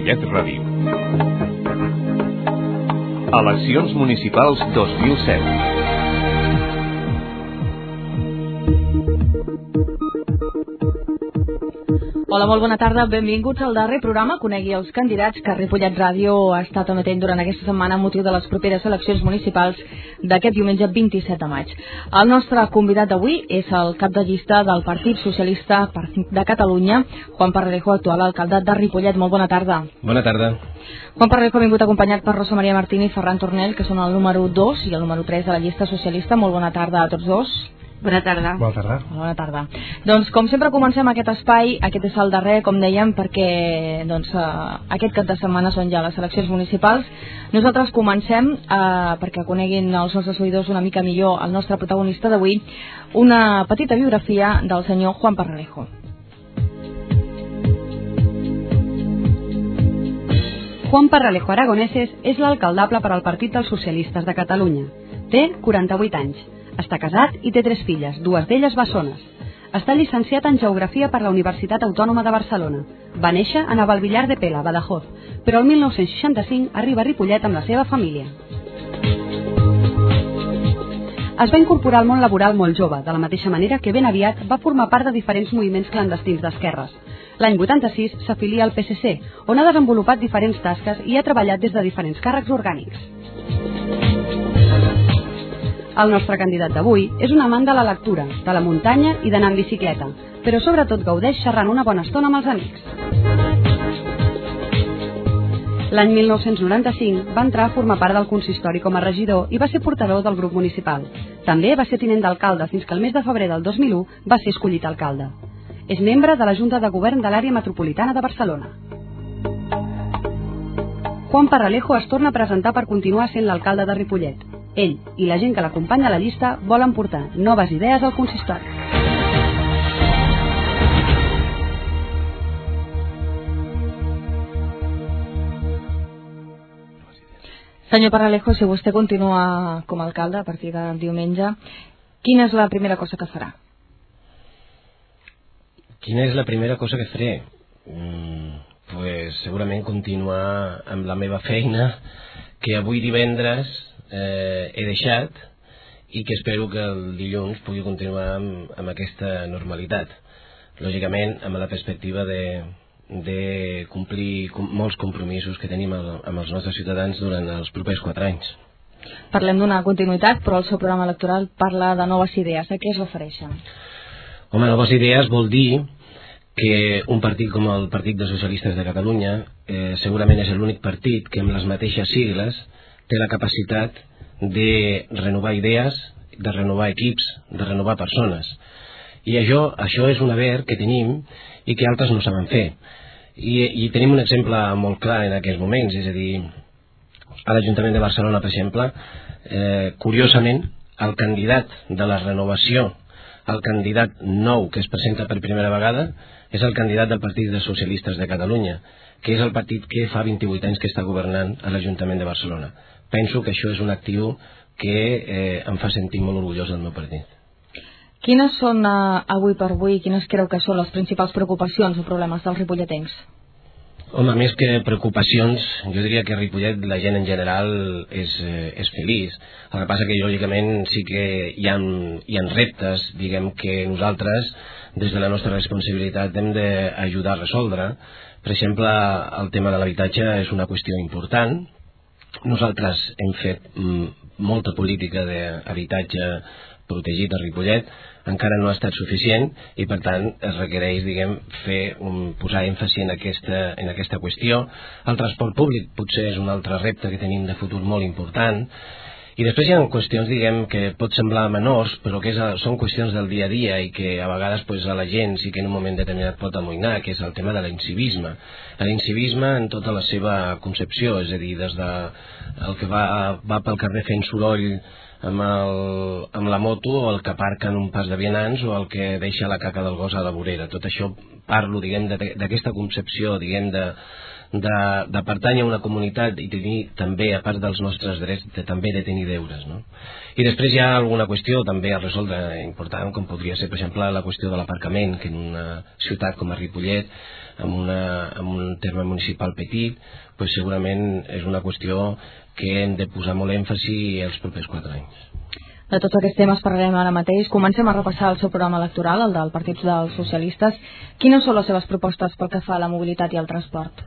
Ripollet Ràdio. Eleccions municipals 2007. Hola, molt bona tarda. Benvinguts al darrer programa Conegui els candidats que Ripollet Ràdio ha estat emetent durant aquesta setmana a motiu de les properes eleccions municipals d'aquest diumenge 27 de maig. El nostre convidat d'avui és el cap de llista del Partit Socialista de Catalunya, Juan Parralejo, actual alcalde de Ripollet. Molt bona tarda. Bona tarda. Juan Parralejo ha vingut acompanyat per Rosa Maria Martín i Ferran Tornel, que són el número 2 i el número 3 de la llista socialista. Molt bona tarda a tots dos. Bona tarda. Bona tarda. Bona tarda. Doncs, com sempre, comencem aquest espai. Aquest és el darrer, com dèiem, perquè aquest cap de setmana són ja les eleccions municipals. Nosaltres comencem, perquè coneguin els nostres seguidors una mica millor el nostre protagonista d'avui, una petita biografia del senyor Juan Parralejo. Juan Parralejo Aragoneses és l'alcaldable per al Partit dels Socialistes de Catalunya. Té 48 anys. Està casat i té 3 filles, 2 d'elles bessones. Està llicenciat en Geografia per la Universitat Autònoma de Barcelona. Va néixer a Navalvillar de Pela, Badajoz, però el 1965 arriba a Ripollet amb la seva família. Es va incorporar al món laboral molt jove, de la mateixa manera que ben aviat va formar part de diferents moviments clandestins d'esquerres. L'any 86 s'afilia al PSC, on ha desenvolupat diferents tasques i ha treballat des de diferents càrrecs orgànics. El nostre candidat d'avui és un amant de la lectura, de la muntanya i d'anar en bicicleta, però sobretot gaudeix xerrant una bona estona amb els amics. L'any 1995 va entrar a formar part del consistori com a regidor i va ser portaveu del grup municipal. També va ser tinent d'alcalde fins que el mes de febrer del 2001 va ser escollit alcalde. És membre de la Junta de Govern de l'Àrea Metropolitana de Barcelona. Juan Parralejo es torna a presentar per continuar sent l'alcalde de Ripollet. Ell i la gent que l'acompanya a la llista volen portar noves idees al consistori. Senyor Parralejo, si vostè continua com a alcalde a partir de diumenge, quina és la primera cosa que farà? Quina és la primera cosa que faré? Pues segurament continuar amb la meva feina, que avui divendres he deixat i que espero que el dilluns pugui continuar amb aquesta normalitat. Lògicament, amb la perspectiva de complir molts compromisos que tenim amb els nostres ciutadans durant els propers 4 anys. Parlem d'una continuïtat, però el seu programa electoral parla de noves idees. A què es refereixen? Home, noves idees vol dir que un partit com el Partit dels Socialistes de Catalunya segurament és l'únic partit que amb les mateixes sigles té la capacitat de renovar idees, de renovar equips, de renovar persones. I això és un haver que tenim i que altres no saben fer. I tenim un exemple molt clar en aquests moments, és a dir, a l'Ajuntament de Barcelona, per exemple, curiosament, el candidat de la renovació, el candidat nou que es presenta per primera vegada, és el candidat del Partit dels Socialistes de Catalunya, que és el partit que fa 28 anys que està governant a l'Ajuntament de Barcelona. Penso que això és un actiu que em fa sentir molt orgullós del meu partit. Quines són, avui per avui, quines creu que són les principals preocupacions o problemes dels ripolletens? Home, més que preocupacions, jo diria que a Ripollet la gent en general és feliç. El que passa que, lògicament, sí que hi ha reptes, diguem, que nosaltres, des de la nostra responsabilitat, hem d'ajudar a resoldre. Per exemple, el tema de l'habitatge és una qüestió important. Nosaltres hem fet molta política d'habitatge protegit a Ripollet, encara no ha estat suficient i per tant es requereix, diguem, posar èmfasi en aquesta qüestió. El transport públic potser és un altre repte que tenim de futur molt important. I després hi ha qüestions, diguem, que pot semblar menors, però que són qüestions del dia a dia i que a vegades a la gent sí que en un moment determinat pot amoïnar, que és el tema de l'incivisme. L'incivisme en tota la seva concepció, és a dir, des del que va pel carrer fent soroll amb la moto, o el que aparca en un pas de vianants, o el que deixa la caca del gos a la vorera. Tot això parlo, diguem, d'aquesta concepció, diguem, de pertànyer a una comunitat i tenir també, a part dels nostres drets, també de tenir deures, no? I després hi ha alguna qüestió també a resoldre important, com podria ser, per exemple, la qüestió de l'aparcament, que en una ciutat com a Ripollet, amb un terme municipal petit, pues segurament és una qüestió que hem de posar molt èmfasi els propers 4 anys. De tots aquests temes parlarem ara mateix. Comencem a repassar el seu programa electoral, el del Partit dels Socialistes. Quines són les seves propostes pel que fa a la mobilitat i al transport?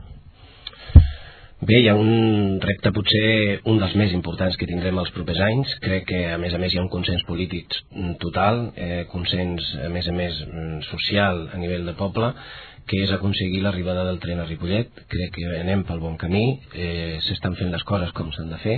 Bé, hi ha un repte potser un dels més importants que tindrem els propers anys. Crec que a més hi ha un consens polític total, consens a més social a nivell de poble, que és aconseguir l'arribada del tren a Ripollet. Crec que anem pel bon camí, s'estan fent les coses com s'han de fer,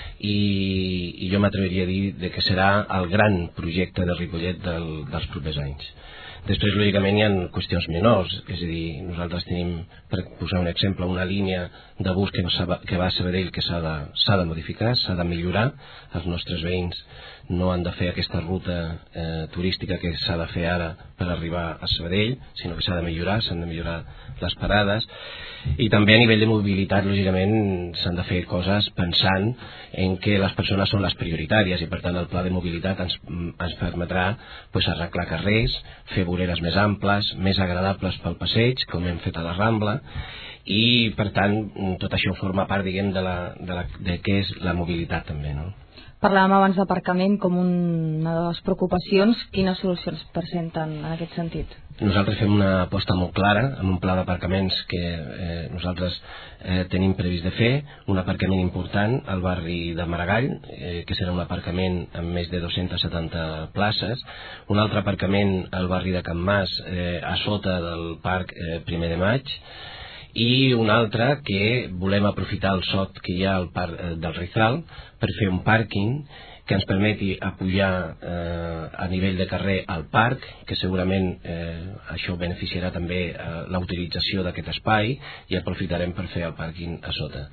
i jo m'atreviria a dir que serà el gran projecte de Ripollet dels propers anys. Després, lògicament, hi ha qüestions menors, és a dir, nosaltres tenim, per posar un exemple, una línia de bus que va a Sabadell que s'ha de modificar, s'ha de millorar. Els nostres veïns no han de fer aquesta ruta turística que s'ha de fer ara per arribar a Sabadell, sinó que s'han de millorar les parades. I també a nivell de mobilitat, lògicament, s'han de fer coses pensant en que les persones són les prioritàries, i per tant el pla de mobilitat ens permetrà arreglar carrers, fer voreres més amples, més agradables pel passeig, com hem fet a la Rambla, i per tant tot això forma part, diguem, de què és la mobilitat també, no? Parlàvem abans d'aparcament com una de les preocupacions. Quines solucions presenten en aquest sentit? Nosaltres fem una aposta molt clara amb un pla d'aparcaments que nosaltres tenim previst de fer, un aparcament important al barri de Maragall, que serà un aparcament amb més de 270 places, un altre aparcament al barri de Can Mas, a sota del Parc 1 de Maig, i un altre que volem aprofitar el sot que hi ha al Parc del Rizal per fer un pàrquing que ens permeti apujar a nivell de carrer al parc, que segurament això beneficiarà també la utilització d'aquest espai, i aprofitarem per fer el pàrquing a sota.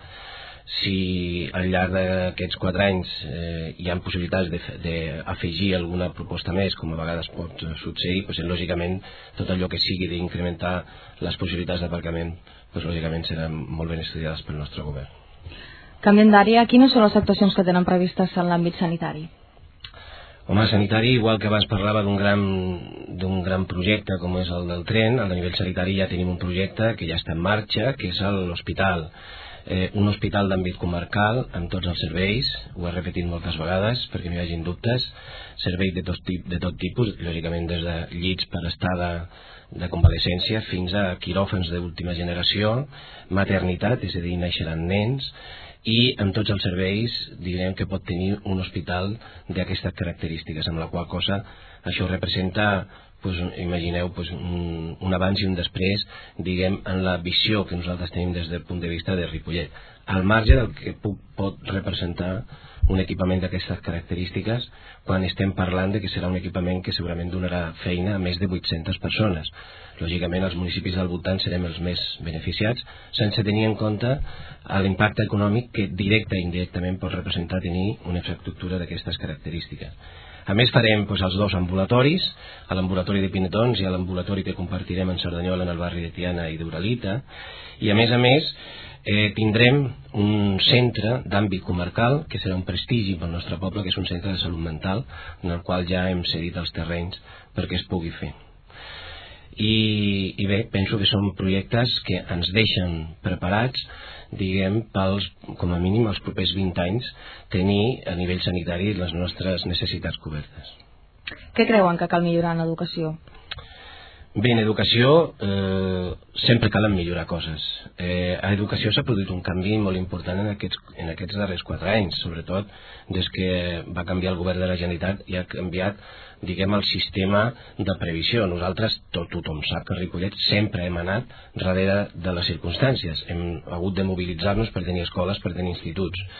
Si al llarg d'aquests 4 anys hi ha possibilitats d'afegir alguna proposta més, com a vegades pot succeir, lògicament tot allò que sigui d'incrementar les possibilitats d'aparcament lògicament seran molt ben estudiades pel nostre govern. Canviant d'àrea, quines són les actuacions que tenen previstes en l'àmbit sanitari? Home, sanitari, igual que abans parlava d'un gran projecte com és el del tren, a nivell sanitari ja tenim un projecte que ja està en marxa, que és l'hospital. Un hospital d'àmbit comarcal amb tots els serveis, ho he repetit moltes vegades perquè no hi hagin dubtes, serveis de tot tipus, lògicament des de llits per estada de convalescència fins a quiròfans d'última generació, maternitat, és a dir, naixeran nens, i amb tots els serveis direm que pot tenir un hospital d'aquestes característiques, amb la qual cosa això representa, imagineu, un abans i un després, diguem, en la visió que nosaltres tenim des del punt de vista de Ripollet, al marge del que pot representar un equipament d'aquestes característiques quan estem parlant de que serà un equipament que segurament donarà feina a més de 800 persones. Lògicament els municipis del voltant serem els més beneficiats, sense tenir en compte l'impacte econòmic que directe i indirectament pot representar tenir una infraestructura d'aquestes característiques. A més farem els 2 ambulatoris, a l'ambulatori de Pinetons i a l'ambulatori que compartirem en Cerdanyola en el barri de Tiana i d'Uralita, i a més tindrem un centre d'àmbit comarcal que serà un prestigi pel nostre poble, que és un centre de salut mental en el qual ja hem cedit els terrenys perquè es pugui fer. I bé, penso que són projectes que ens deixen preparats, diguem, com a mínim els propers 20 anys tenir a nivell sanitari les nostres necessitats cobertes. Què creuen que cal millorar en l'educació? Bé, en educació sempre calen millorar coses. A educació s'ha produït un canvi molt important en aquests darrers 4 anys, sobretot des que va canviar el govern de la Generalitat i ha canviat, diguem, el sistema de previsió. Nosaltres, tothom sap que a Ripollet sempre hem anat darrere de les circumstàncies. Hem hagut de mobilitzar-nos per tenir escoles, per tenir instituts.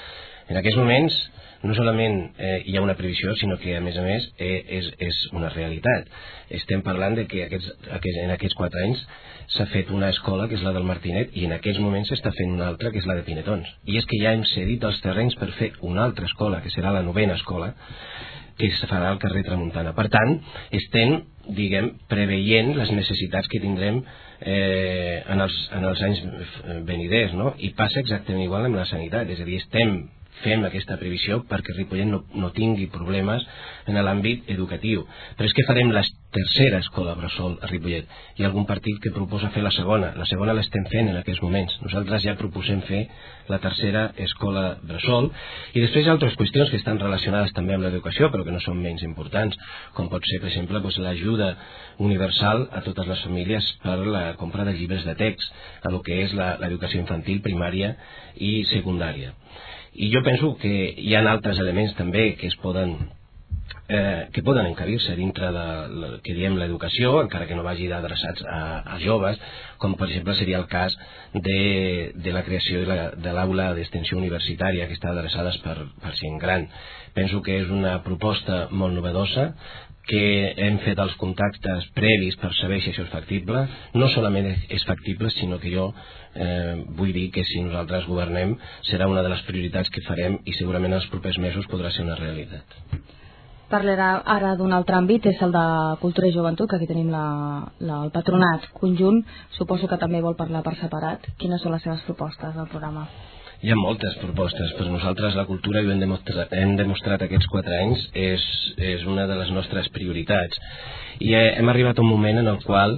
En aquests moments no solament hi ha una previsió, sinó que a més és una realitat. Estem parlant de que en aquests 4 anys s'ha fet una escola que és la del Martinet i en aquests moments s'està fent una altra que és la de Pinetons. I és que ja hem cedit els terrenys per fer una altra escola, que serà la 9ª escola, que es farà al carrer Tramuntana. Per tant, estem, preveient les necessitats que tindrem en els anys veniders, no? I passa exactament igual amb la sanitat, és a dir, fem aquesta previsió perquè Ripollet no tingui problemes en l'àmbit educatiu. Però és que farem la 3ª escola bressol a Ripollet. Hi ha algun partit que proposa fer la segona. La segona l'estem fent en aquests moments. Nosaltres ja proposem fer la 3ª escola bressol. I després hi ha altres qüestions que estan relacionades també amb l'educació, però que no són menys importants, com pot ser, per exemple, l'ajuda universal a totes les famílies per la compra de llibres de text, a lo que és l'educació infantil, primària i secundària. I jo penso que hi ha altres elements també que poden encabir-se dintre de que diem l'educació, encara que no vagi adreçats a joves, com per exemple seria el cas de la creació de l'aula d'extensió universitària que està adreçada per gent gran. Penso que és una proposta molt novedosa, que hem fet els contactes previs per saber si això és factible. No solament és factible, sinó que jo vull dir que si nosaltres governem serà una de les prioritats que farem i segurament en els propers mesos podrà ser una realitat. Parlarà ara d'un altre àmbit, és el de cultura i joventut, que aquí tenim el patronat conjunt. Suposo que també vol parlar per separat. Quines són les seves propostes al programa? Hi ha moltes propostes, però nosaltres la cultura, i ho hem demostrat aquests 4 anys, és una de les nostres prioritats. I hem arribat a un moment en el qual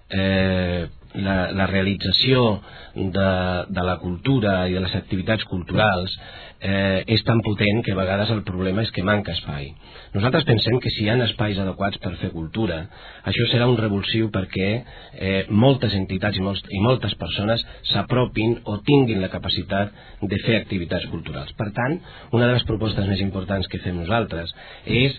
la realització de la cultura i de les activitats culturals és tan potent que a vegades el problema és que manca espai. Nosaltres pensem que si hi ha espais adequats per fer cultura, això serà un revulsiu perquè moltes entitats i moltes persones s'apropin o tinguin la capacitat de fer activitats culturals. Per tant, una de les propostes més importants que fem nosaltres és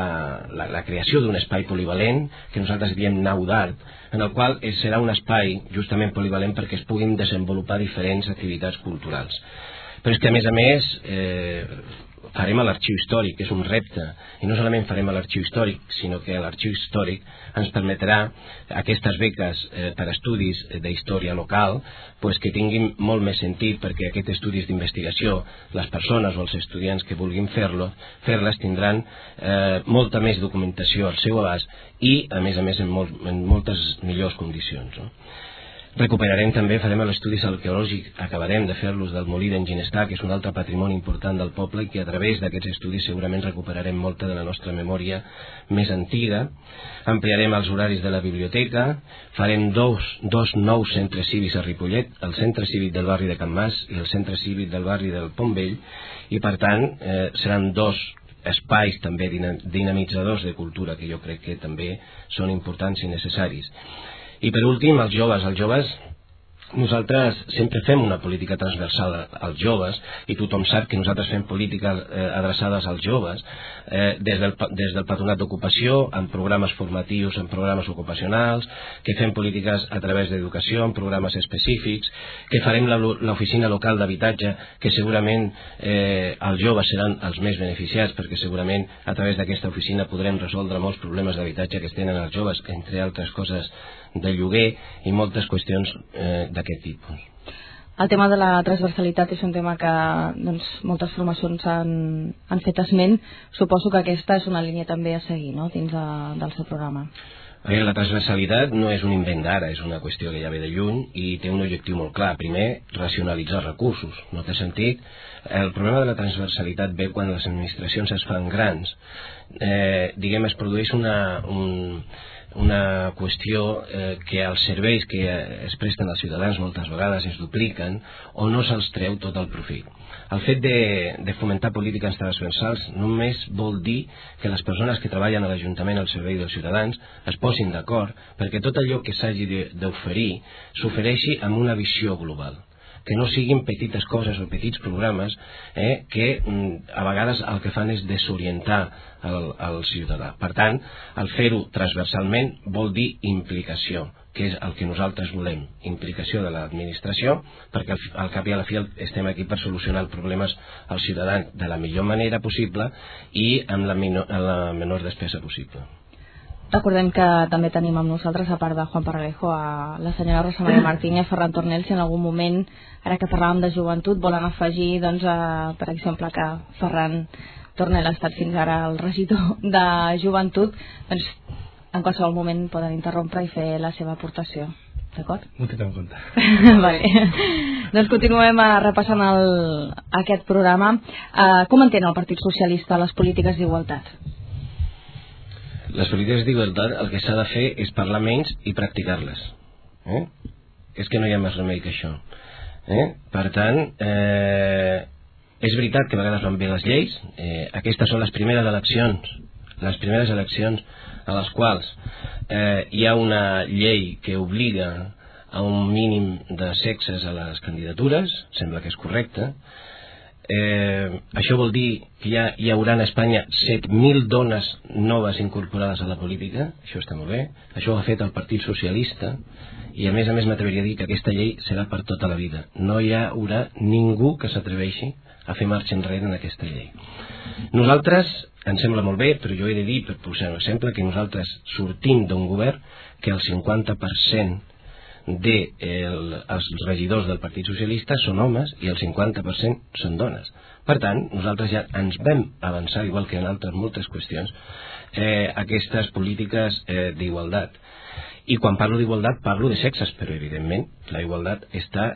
la creació d'un espai polivalent, que nosaltres diem nau d'art, en el qual serà un espai justament polivalent perquè es puguin desenvolupar diferents activitats culturals. Però és que a més farem a l'Arxiu Històric, que és un repte, i no solament farem a l'Arxiu Històric, sinó que l'Arxiu Històric ens permetrà aquestes beques per estudis d'història local que tinguin molt més sentit, perquè aquests estudis d'investigació, les persones o els estudiants que vulguin fer-les tindran molta més documentació al seu abast i, a més en moltes millors condicions. Recuperarem també, farem l'estudis arqueològics, acabarem de fer-los del molí d'en Ginestà, que és un altre patrimoni important del poble i que a través d'aquests estudis segurament recuperarem molta de la nostra memòria més antiga. Ampliarem els horaris de la biblioteca, farem dos nous centres cívics a Ripollet, el centre cívic del barri de Can Mas i el centre cívic del barri del Pont Vell, i per tant seran 2 espais també dinamitzadors de cultura que jo crec que també són importants i necessaris. I per últim, els joves, nosaltres sempre fem una política transversal als joves i tothom sap que nosaltres fem polítiques adreçades als joves des del patronat d'ocupació, amb programes formatius, amb programes ocupacionals, que fem polítiques a través d'educació, amb programes específics, que farem l'oficina local d'habitatge, que segurament els joves seran els més beneficiats, perquè segurament a través d'aquesta oficina podrem resoldre molts problemes d'habitatge que tenen els joves, entre altres coses de lloguer i moltes qüestions d'aquest tipus. El tema de la transversalitat és un tema que moltes formacions han fet esment. Suposo que aquesta és una línia també a seguir, no?, dins del seu programa. La transversalitat no és un invent d'ara, és una qüestió que ja ve de lluny i té un objectiu molt clar. Primer, racionalitzar recursos. No té sentit. El problema de la transversalitat ve quan les administracions es fan grans. Es produeix una qüestió que els serveis que es presten als ciutadans moltes vegades es dupliquen o no se'ls treu tot el profit. El fet de fomentar polítiques transversals només vol dir que les persones que treballen a l'Ajuntament al servei dels ciutadans es posin d'acord perquè tot allò que s'hagi d'oferir s'ofereixi amb una visió global, que no siguin petites coses o petits programes que a vegades el que fan és desorientar el ciutadà. Per tant, el fer-ho transversalment vol dir implicació. que és el que nosaltres volem, implicació de l'administració, perquè al cap i a la fi estem aquí per solucionar els problemes als ciutadans de la millor manera possible i amb la menor despesa possible. Recordem que també tenim amb nosaltres, a part de Juan Paralejo, a la senyora Rosa Maria Martín i a Ferran Tornel, si en algun moment, ara que parlàvem de joventut, volen afegir, doncs, per exemple, que Ferran Tornel ha estat fins ara el regidor de joventut, doncs en qualsevol moment poden interrompre i fer la seva aportació. D'acord? M'ho tindré en compte. Vale. Doncs continuem repassant aquest programa. Com entén el Partit Socialista les polítiques d'igualtat? Les polítiques d'igualtat el que s'ha de fer és parlar menys i practicar-les. És que no hi ha més remei que això. Per tant, és veritat que a vegades van bé les lleis. Aquestes són les primeres eleccions a les quals hi ha una llei que obliga a un mínim de sexes a les candidatures, sembla que és correcte. Això vol dir que ja hi haurà en Espanya 7.000 dones noves incorporades a la política. Això està molt bé. Això ho ha fet el Partit Socialista i a més m'atreviria a dir que aquesta llei serà per tota la vida. No hi haurà ningú que s'atreveixi a fer marxa enrere en aquesta llei. Nosaltres, ens sembla molt bé, però jo he de dir, per posar un exemple, que nosaltres sortim d'un govern que el 50% dels regidors del Partit Socialista són homes i el 50% són dones. Per tant, nosaltres ja ens vam avançar, igual que en altres moltes qüestions, aquestes polítiques d'igualtat. I quan parlo d'igualtat parlo de sexes, però evidentment la igualtat està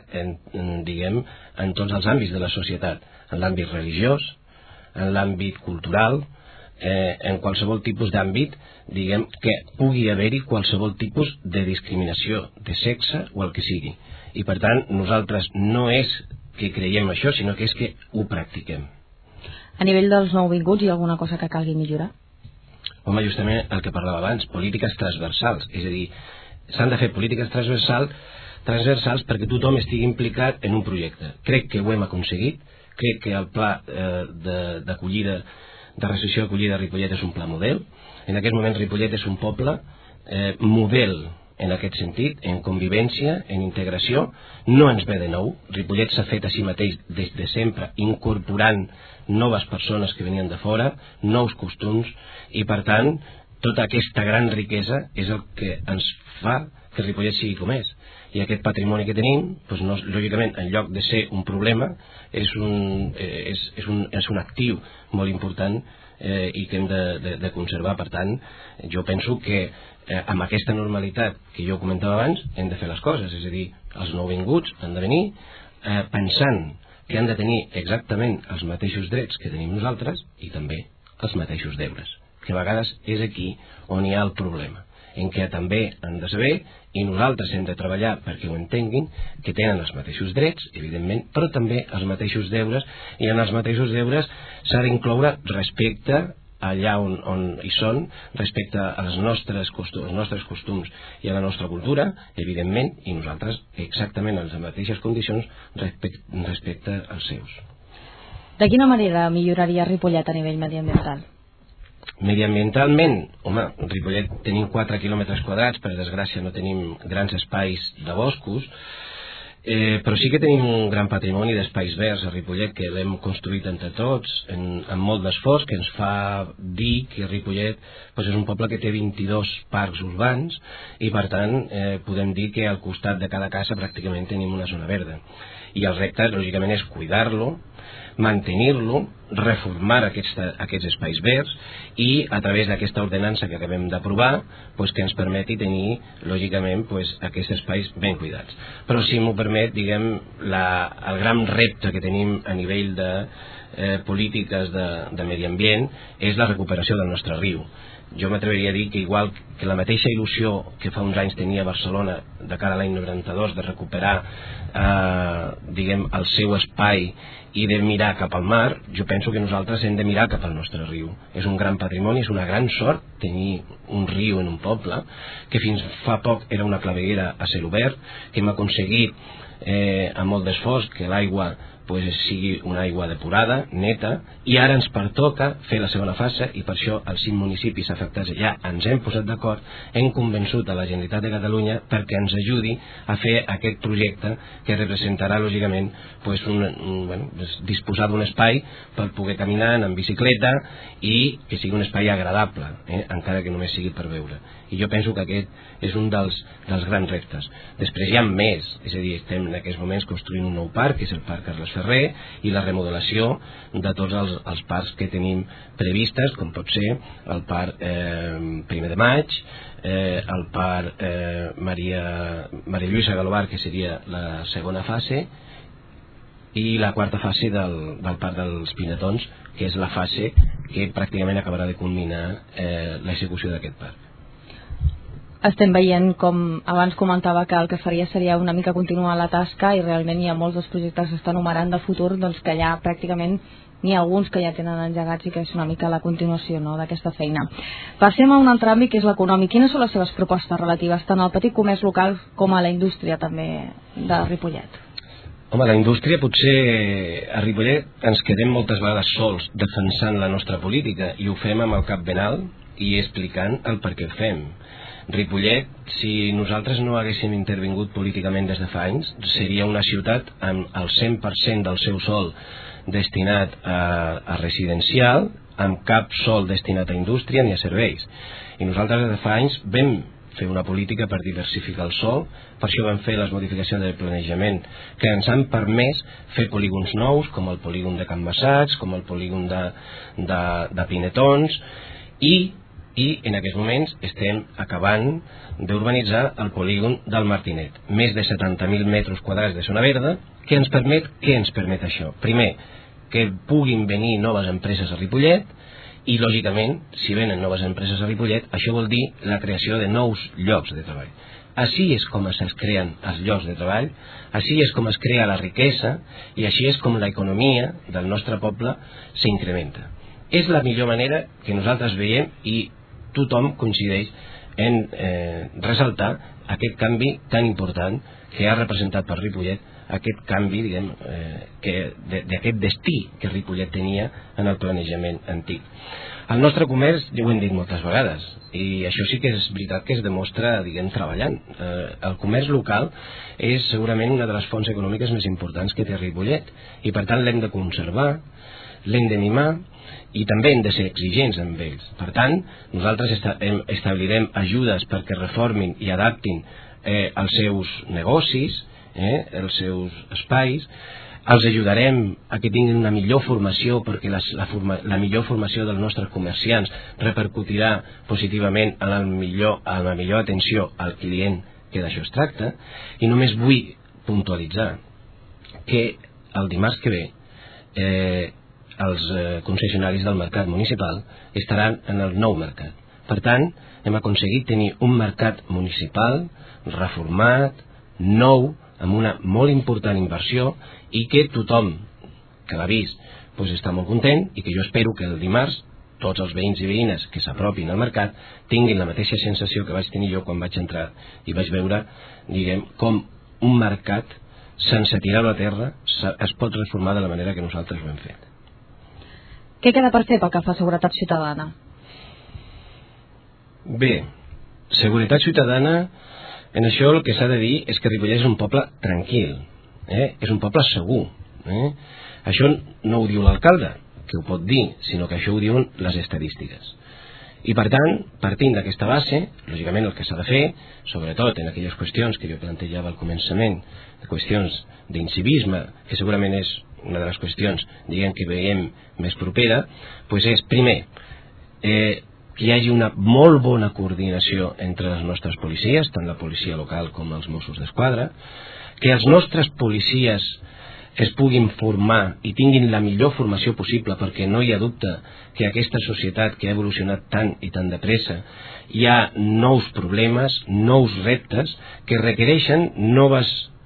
en tots els àmbits de la societat, en l'àmbit religiós, en l'àmbit cultural, en qualsevol tipus d'àmbit, que pugui haver-hi qualsevol tipus de discriminació de sexe o el que sigui. I per tant, nosaltres no és que creiem això, sinó que és que ho practiquem. A nivell dels nouvinguts, hi ha alguna cosa que calgui millorar? Home, justament el que parlava abans, polítiques transversals, és a dir, s'han de fer polítiques transversals perquè tothom estigui implicat en un projecte. Crec que ho hem aconseguit, crec que el pla d'acollida, de recepció d'acollida de Ripollet és un pla model. En aquest moment Ripollet és un poble model en aquest sentit, en convivència, en integració. No ens ve de nou. Ripollet s'ha fet a si mateix des de sempre, incorporant noves persones que venien de fora, nous costums, i per tant tota aquesta gran riquesa és el que ens fa que Ripollet sigui com és. I aquest patrimoni que tenim, doncs, lògicament, en lloc de ser un problema, és un actiu molt important i que hem de conservar. Per tant, jo penso que amb aquesta normalitat que jo comentava abans hem de fer les coses, és a dir, els nouvinguts han de venir pensant que han de tenir exactament els mateixos drets que tenim nosaltres i també els mateixos deures, que a vegades és aquí on hi ha el problema, en què també han de saber, i nosaltres hem de treballar perquè ho entenguin, que tenen els mateixos drets, evidentment, però també els mateixos deures, i en els mateixos deures s'ha d'incloure respecte allà on hi són, respecte als nostres costums i a la nostra cultura, evidentment, i nosaltres exactament en les mateixes condicions respecte als seus. De quina manera milloraria Ripollet a nivell mediambiental? Mediambientalment, home, a Ripollet tenim 4 quilòmetres quadrats, per desgràcia no tenim grans espais de boscos, però sí que tenim un gran patrimoni d'espais verds a Ripollet que l'hem construït entre tots amb molt d'esforç, que ens fa dir que Ripollet és un poble que té 22 parcs urbans i per tant podem dir que al costat de cada casa pràcticament tenim una zona verda, i el repte lògicament és cuidar-lo, mantenir-lo, reformar aquests espais verds i a través d'aquesta ordenança que acabem d'aprovar que ens permeti tenir lògicament aquests espais ben cuidats. Però si m'ho permet, el gran repte que tenim a nivell de polítiques de medi ambient és la recuperació del nostre riu. Jo m'atreviria a dir que igual que la mateixa il·lusió que fa uns anys tenia Barcelona de cara a l'any 92 de recuperar el seu espai i de mirar cap al mar, jo penso que nosaltres hem de mirar cap al nostre riu. És un gran patrimoni, és una gran sort tenir un riu en un poble, que fins fa poc era una claveguera a cel obert, que hem aconseguit amb molt d'esforç que l'aigua sigui una aigua depurada, neta, i ara ens pertoca fer la segona fase, i per això els 5 municipis afectats ja ens hem posat d'acord, hem convençut a la Generalitat de Catalunya perquè ens ajudi a fer aquest projecte que representarà lògicament disposar d'un espai per poder caminar en bicicleta i que sigui un espai agradable, encara que només sigui per veure. I jo penso que aquest és un dels grans reptes. Després hi ha més, és a dir, estem en aquests moments construint un nou parc, que és el Parc Carles Ferrer, i la remodelació de tots els parcs que tenim previstes, com pot ser el Parc 1 de Maig, el Parc Maria Lluïsa Galobar, que seria la segona fase, i la quarta fase del Parc dels Pinetons, que és la fase que pràcticament acabarà de culminar l'execució d'aquest parc. Estem veient, com abans comentava, que el que faria seria una mica continuar la tasca, i realment hi ha molts dels projectes que s'estan numerant de futur, doncs que ja pràcticament n'hi ha alguns que ja tenen engegats i que és una mica la continuació d'aquesta feina. Passem a un altre àmbit, que és l'econòmic. Quines són les seves propostes relatives tant al petit comerç local com a la indústria també de Ripollet? Home, la indústria, potser a Ripollet ens quedem moltes vegades sols defensant la nostra política, i ho fem amb el cap ben alt i explicant el per què ho fem. Ripollet, si nosaltres no haguéssim intervingut políticament des de fa anys, seria una ciutat amb el 100% del seu sòl destinat a residencial, amb cap sòl destinat a indústria ni a serveis. I nosaltres des de fa anys vam fer una política per diversificar el sòl, per això vam fer les modificacions del planejament que ens han permès fer polígons nous, com el polígon de Can Bassats, com el polígon de Pinetons, i en aquests moments estem acabant d'urbanitzar el polígon del Martinet. Més de 70.000 metres quadrats de zona verda. Què ens permet això? Primer, que puguin venir noves empreses a Ripollet, i lògicament, si venen noves empreses a Ripollet, això vol dir la creació de nous llocs de treball. Així és com es creen els llocs de treball, així és com es crea la riquesa, i així és com l'economia del nostre poble s'incrementa. És la millor manera que nosaltres veiem, i tothom coincideix en ressaltar aquest canvi tan important que ha representat per Ripollet, aquest canvi, diguem, d'aquest destí que Ripollet tenia en el planejament antic. El nostre comerç, ja ho hem dit moltes vegades, i això sí que és veritat que es demostra, diguem, treballant. El comerç local és segurament una de les fonts econòmiques més importants que té Ripollet, i per tant l'hem de conservar, l'hem de mimar, i també hem de ser exigents amb ells. Per tant, nosaltres establirem ajudes perquè reformin i adaptin els seus negocis, els seus espais. Els ajudarem a que tinguin una millor formació, perquè la millor formació dels nostres comerciants repercutirà positivament en la millor atenció al client, que d'això es tracta. I només vull puntualitzar que el dimarts que ve els concessionaris del mercat municipal estaran en el nou mercat. Per tant, hem aconseguit tenir un mercat municipal reformat, nou, amb una molt important inversió, i que tothom que l'ha vist està molt content, i que jo espero que el dimarts tots els veïns i veïnes que s'apropin al mercat tinguin la mateixa sensació que vaig tenir jo quan vaig entrar i vaig veure, diguem, com un mercat sense tirar a la terra es pot transformar de la manera que nosaltres ho hem fet. Què queda per fer pel que fa a seguretat ciutadana? Bé, seguretat ciutadana, en això el que s'ha de dir és que Ripollet és un poble tranquil, és un poble segur. Això no ho diu l'alcalde, que ho pot dir, sinó que això ho diuen les estadístiques. I per tant, partint d'aquesta base, lògicament el que s'ha de fer, sobretot en aquelles qüestions que jo plantejava al començament, de qüestions d'incivisme, que segurament és una de les qüestions, diguem, que veiem més propera, és, primer, que hi hagi una molt bona coordinació entre les nostres policies, tant la policia local com els Mossos d'Esquadra, que els nostres policies es puguin formar i tinguin la millor formació possible, perquè no hi ha dubte que aquesta societat que ha evolucionat tant i tan de pressa hi ha nous problemes, nous reptes que requereixen noves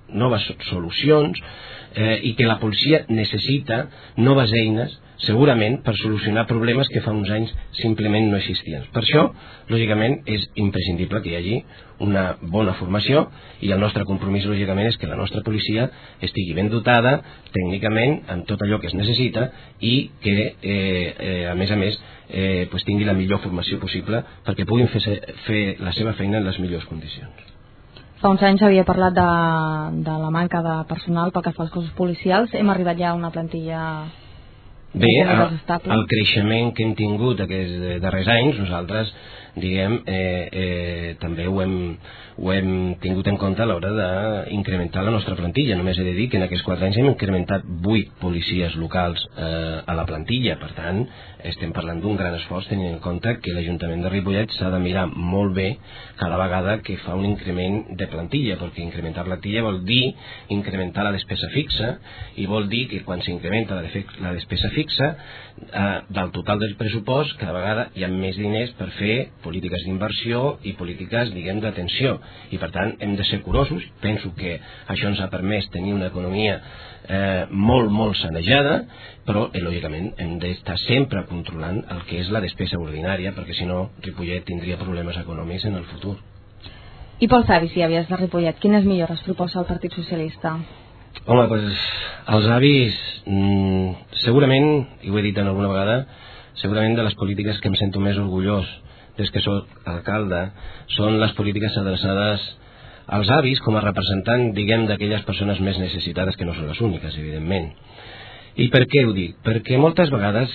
noves solucions i que la policia necessita noves eines segurament per solucionar problemes que fa uns anys simplement no existien. Per això, lògicament, és imprescindible que hi hagi una bona formació i el nostre compromís, lògicament, és que la nostra policia estigui ben dotada tècnicament amb tot allò que es necessita i que, a més, tingui la millor formació possible perquè puguin fer la seva feina en les millors condicions. Fa uns anys havia parlat de la manca de personal pel que fa als cossos policials. Hem arribat ja a una plantilla... Bé, el creixement que hem tingut aquests darrers anys, nosaltres, diguem, també ho hem tingut en compte a l'hora d'incrementar la nostra plantilla. Només he de dir que en aquests 4 anys hem incrementat 8 policies locals a la plantilla. Per tant, estem parlant d'un gran esforç tenint en compte que l'Ajuntament de Ripollet s'ha de mirar molt bé cada vegada que fa un increment de plantilla, perquè incrementar plantilla vol dir incrementar la despesa fixa i vol dir que quan s'incrementa la despesa fixa del total del pressupost cada vegada hi ha més diners per fer polítiques d'inversió i polítiques, diguem, d'atenció, i per tant hem de ser curosos. Penso que això ens ha permès tenir una economia molt sanejada, però lògicament hem d'estar sempre controlant el que és la despesa ordinària, perquè si no Ripollet tindria problemes econòmics en el futur. I pels avis i àvies de Ripollet, quines millores proposa el Partit Socialista? Home, doncs els avis, segurament, i ho he dit alguna vegada, segurament de les polítiques que em sento més orgullós des que soc alcalde són les polítiques adreçades als avis com a representant, diguem, d'aquelles persones més necessitades, que no són les úniques, evidentment. I per què ho dic? Perquè moltes vegades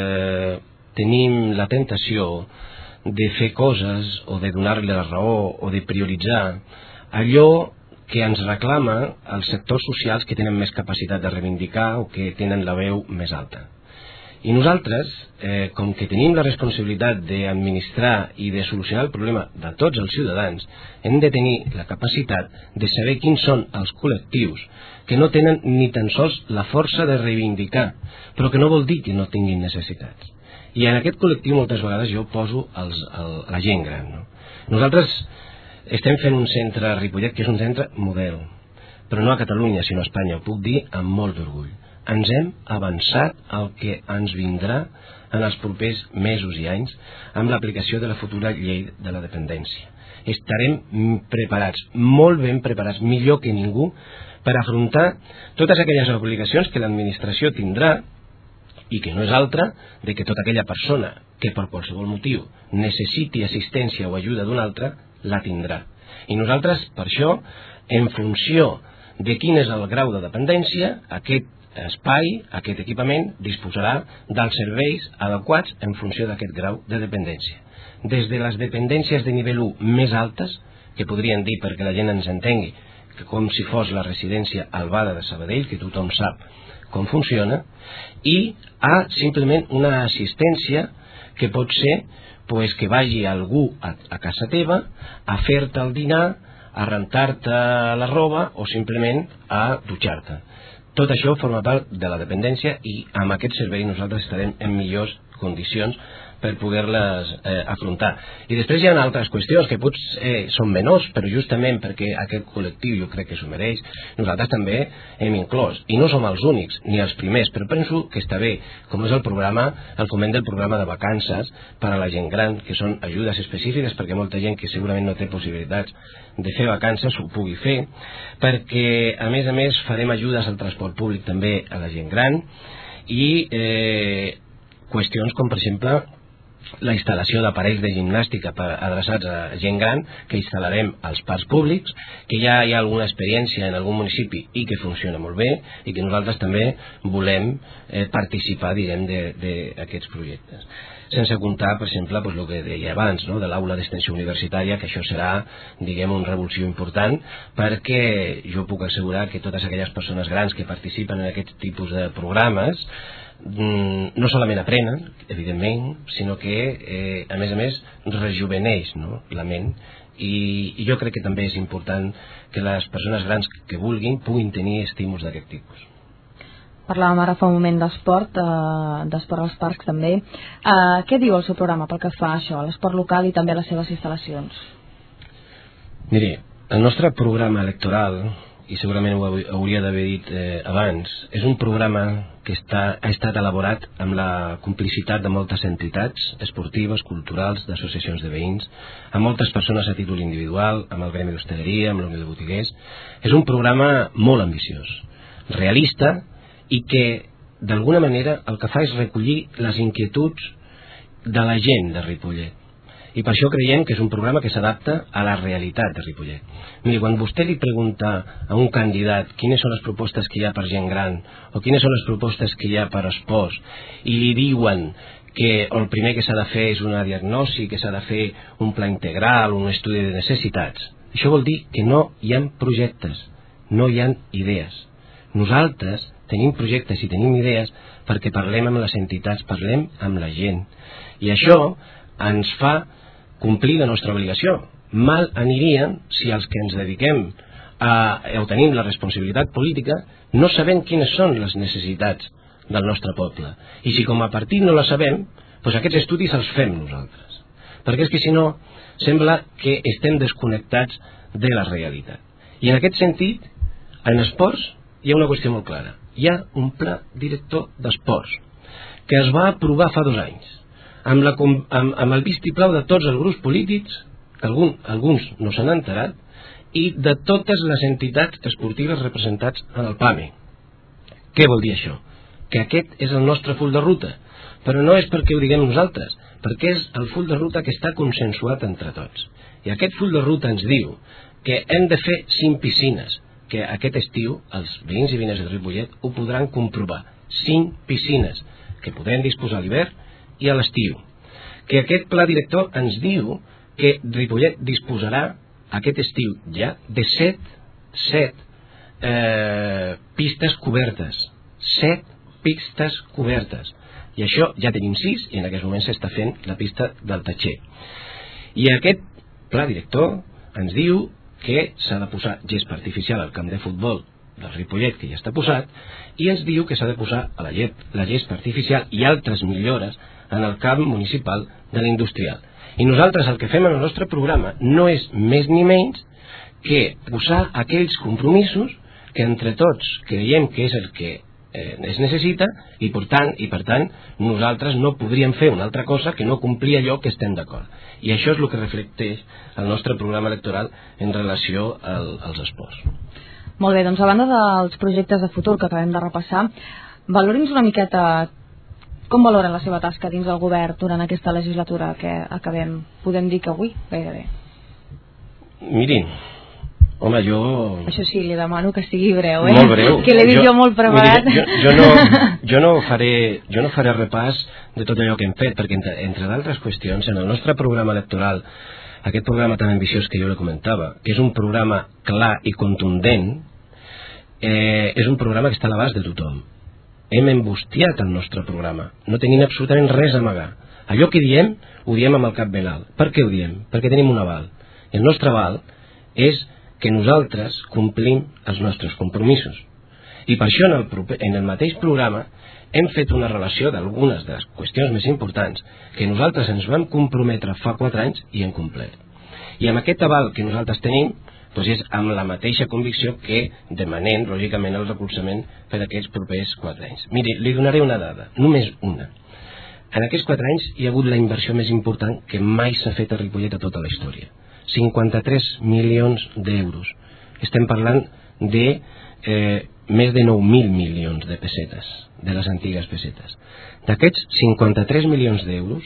tenim la tentació de fer coses o de donar-li la raó o de prioritzar allò que ens reclama els sectors socials que tenen més capacitat de reivindicar o que tenen la veu més alta. I nosaltres, com que tenim la responsabilitat d'administrar i de solucionar el problema de tots els ciutadans, hem de tenir la capacitat de saber quins són els col·lectius que no tenen ni tan sols la força de reivindicar, però que no vol dir que no tinguin necessitats. I en aquest col·lectiu moltes vegades jo poso la gent gran. No? Nosaltres estem fent un centre a Ripollet que és un centre model, però no a Catalunya, sinó a Espanya, ho puc dir amb molt d'orgull. Ens hem avançat al que ens vindrà en els propers mesos i anys amb l'aplicació de la futura llei de la dependència. Estarem preparats, molt ben preparats, millor que ningú, per afrontar totes aquelles obligacions que l'administració tindrà i que no és altra de que tota aquella persona que per qualsevol motiu necessiti assistència o ajuda d'un altre, la tindrà. I nosaltres, per això, en funció de quin és el grau de dependència, aquest espai, aquest equipament, disposarà dels serveis adequats en funció d'aquest grau de dependència. Des de les dependències de nivell 1 més altes, que podrien dir, perquè la gent ens entengui, que com si fos la residència Albada de Sabadell, que tothom sap com funciona, i a simplement una assistència que pot ser que vagi algú a casa teva a fer-te el dinar, a rentar-te la roba o simplement a dutxar-te. Tot això forma part de la dependència i amb aquest servei nosaltres estarem en millors condicions per poder-les afrontar. I després hi ha altres qüestions que potser són menors, però justament perquè aquest col·lectiu jo crec que s'ho mereix, nosaltres també hem inclòs. I no som els únics, ni els primers, però penso que està bé, com és el foment del programa de vacances per a la gent gran, que són ajudes específiques perquè molta gent que segurament no té possibilitats de fer vacances ho pugui fer, perquè a més farem ajudes al transport públic també a la gent gran i qüestions com per exemple la instal·lació d'aparells de gimnàstica adreçats a gent gran que instal·larem als parcs públics, que ja hi ha alguna experiència en algun municipi i que funciona molt bé i que nosaltres també volem participar, diguem, d'aquests projectes. Sense comptar, per exemple, el que deia abans, de l'aula d'extensió universitària, que això serà, diguem, un revulsió important, perquè jo puc assegurar que totes aquelles persones grans que participen en aquest tipus de programes no solament aprenen, evidentment, sinó que, a més, rejuveneix la ment, i jo crec que també és important que les persones grans que vulguin puguin tenir estímuls d'aquest tipus. Parlàvem ara fa un moment d'esport als parcs també. Què diu el seu programa pel que fa a això, a l'esport local i també a les seves instal·lacions? Miri, el nostre programa electoral i segurament ho hauria d'haver dit abans, és un programa que ha estat elaborat amb la complicitat de moltes entitats esportives, culturals, d'associacions de veïns, amb moltes persones a títol individual, amb el gremi d'hostaleria, amb l'Unió de Botiguers. És un programa molt ambiciós, realista, i que d'alguna manera el que fa és recollir les inquietuds de la gent de Ripollet. I per això creiem que és un programa que s'adapta a la realitat de Ripollet. Miri, quan vostè li pregunta a un candidat quines són les propostes que hi ha per gent gran o quines són les propostes que hi ha per esports, i li diuen que el primer que s'ha de fer és una diagnosi, que s'ha de fer un pla integral, un estudi de necessitats, això vol dir que no hi ha projectes, no hi ha idees. Nosaltres tenim projectes i tenim idees perquè parlem amb les entitats, parlem amb la gent, i això ens fa complir la nostra obligació. Mal anirien si els que ens dediquem o tenim la responsabilitat política no sabem quines són les necessitats del nostre poble, i si com a partit no la sabem, doncs aquests estudis els fem nosaltres, perquè és que si no sembla que estem desconnectats de la realitat. I en aquest sentit, en esports hi ha una qüestió molt clara. Hi ha un pla director d'esports que es va aprovar fa 2 anys amb el vistiplau de tots els grups polítics, que alguns no s'han enterat, i de totes les entitats esportives representats en el PAME. Què vol dir això? Que aquest és el nostre full de ruta, però no és perquè ho diguem nosaltres, perquè és el full de ruta que està consensuat entre tots. I aquest full de ruta ens diu que hem de fer 5 piscines, que aquest estiu els veïns i veïnes de Ripollet ho podran comprovar. 5 piscines que podrem disposar a l'hivern i a l'estiu. Que aquest pla director ens diu que Ripollet disposarà aquest estiu ja de 7 pistes cobertes. 7 pistes cobertes. I això ja tenim 6 i en aquest moment s'està fent la pista del Tatxer. I aquest pla director ens diu que s'ha de posar gespa artificial al camp de futbol del Ripollet, que ja està posat, i ens diu que s'ha de posar la gespa artificial i altres millores en el camp municipal de l'industrial. I nosaltres el que fem en el nostre programa no és més ni menys que posar aquells compromisos que entre tots creiem que és el que es necessita, i per tant nosaltres no podríem fer una altra cosa que no complir allò que estem d'acord. I això és el que reflecteix el nostre programa electoral en relació als esports. Molt bé, doncs a banda dels projectes de futur que acabem de repassar, valori'ns una miqueta com valoren la seva tasca dins del govern durant aquesta legislatura que acabem, podem dir que avui, gairebé. Miri, home, jo... Això sí, li demano que sigui breu, Molt breu. Que l'he vist jo molt preparat. Jo no faré repàs de tot allò que hem fet, perquè entre d'altres qüestions, en el nostre programa electoral, aquest programa tan ambiciós que jo le comentava, que és un programa clar i contundent, és un programa que està a l'abast de tothom. Hem embustiat el nostre programa, no tenim absolutament res a amagar. Allò que diem, ho diem amb el cap ben alt. Per què ho diem? Perquè tenim un aval. I el nostre aval és que nosaltres complim els nostres compromisos. I per això en el mateix programa hem fet una relació d'algunes de les qüestions més importants que nosaltres ens vam comprometre fa 4 anys i hem complert. I amb aquest aval que nosaltres tenim, doncs és amb la mateixa convicció que demanem, lògicament, el recolzament per aquests propers 4 anys. Miri, li donaré una dada, només una. En aquests 4 anys hi ha hagut la inversió més important que mai s'ha fet a Ripollet a tota la història. 53 milions d'euros. Estem parlant de més de 9.000 milions de pessetes, de les antigues pessetes. D'aquests 53 milions d'euros,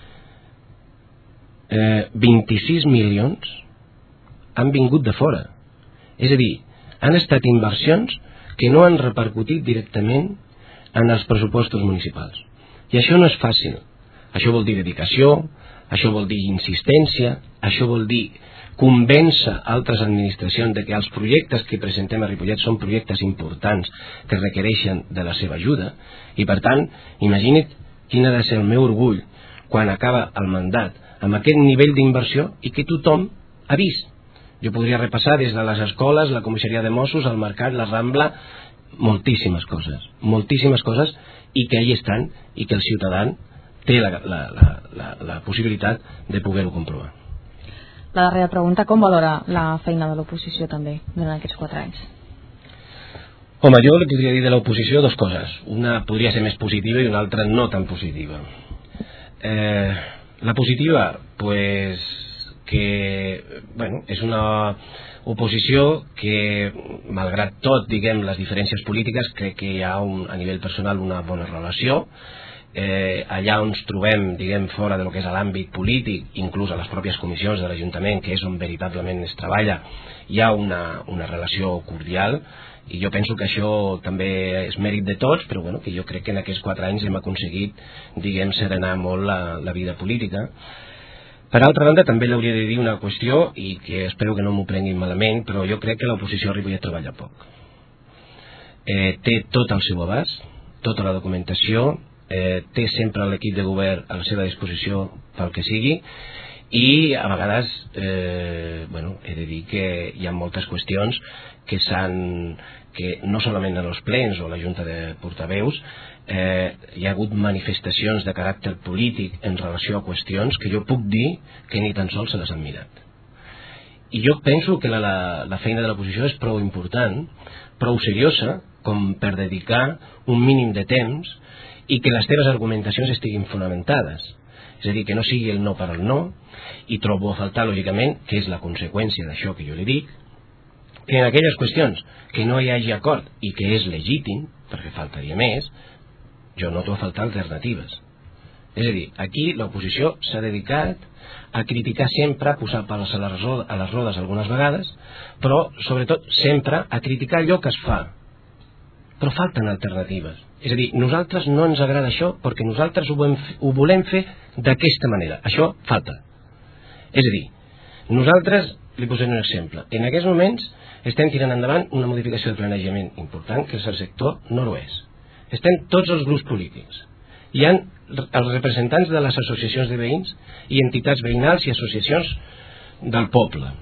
26 milions han vingut de fora. És a dir, han estat inversions que no han repercutit directament en els pressupostos municipals. I això no és fàcil. Això vol dir dedicació, això vol dir insistència, això vol dir convèncer altres administracions de que els projectes que presentem a Ripollet són projectes importants que requereixen de la seva ajuda, i per tant, imagina't quin ha de ser el meu orgull quan acaba el mandat amb aquest nivell d'inversió i que tothom ha vist. Jo podria repassar des de les escoles, la comissaria de Mossos, el mercat, la Rambla, moltíssimes coses, i que ahí estan, i que el ciutadà té la possibilitat de poder-ho comprovar. La darrera pregunta, com valora la feina de l'oposició també durant aquests 4 anys? Home, jo li podria dir de l'oposició dues coses. Una podria ser més positiva i una altra no tan positiva. La positiva, pues, que és una oposició que, malgrat tot, diguem, les diferències polítiques, crec que hi ha a nivell personal una bona relació. Allà on ens trobem, diguem, fora de lo que és l'àmbit polític, inclús a les pròpies comissions de l'Ajuntament, que és on veritablement es treballa, hi ha una relació cordial, i jo penso que això també és mèrit de tots, però que jo crec que en aquests 4 anys hem aconseguit, diguem, serenar molt la vida política. Per altra banda, també li hauria de dir una qüestió, i que espero que no m'ho prenguin malament, però jo crec que l'oposició a Ripollet treballa poc. Té tot al seu abast, tota la documentació, té sempre l'equip de govern a la seva disposició pel que sigui, i a vegades he de dir que hi ha moltes qüestions que no solament en els plens o la Junta de Portaveus hi ha hagut manifestacions de caràcter polític en relació a qüestions que jo puc dir que ni tan sols se les han mirat. I jo penso que la feina de l'oposició és prou important, prou seriosa, com per dedicar un mínim de temps i que les teves argumentacions estiguin fonamentades. És a dir, que no sigui el no per al no, i trobo a faltar, lògicament, que és la conseqüència d'això que jo li dic, que en aquelles qüestions que no hi hagi acord i que és legítim, perquè faltaria més, jo noto a faltar alternatives. És a dir, aquí l'oposició s'ha dedicat a criticar sempre, a posar pals a les rodes algunes vegades, però sobretot sempre a criticar allò que es fa. Però falten alternatives. És a dir, nosaltres no ens agrada això perquè nosaltres ho volem fer d'aquesta manera. Això falta. És a dir, nosaltres, li posaré un exemple, en aquests moments estem tirant endavant una modificació de planejament important que és el sector nord-oest. Estem tots els grups polítics. Hi ha els representants de les associacions de veïns i entitats veïnals i associacions del poble.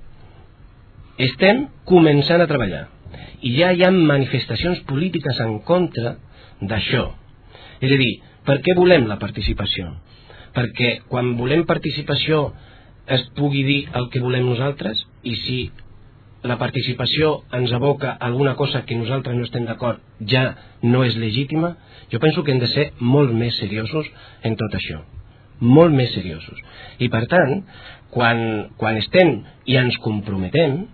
Estem començant a treballar i ja hi ha manifestacions polítiques en contra d'això. És a dir, per què volem la participació? Perquè quan volem participació es pugui dir el que volem nosaltres, i si la participació ens aboca alguna cosa que nosaltres no estem d'acord ja no és legítima, jo penso que hem de ser molt més seriosos en tot això, molt més seriosos. I per tant, quan estem i ens comprometem,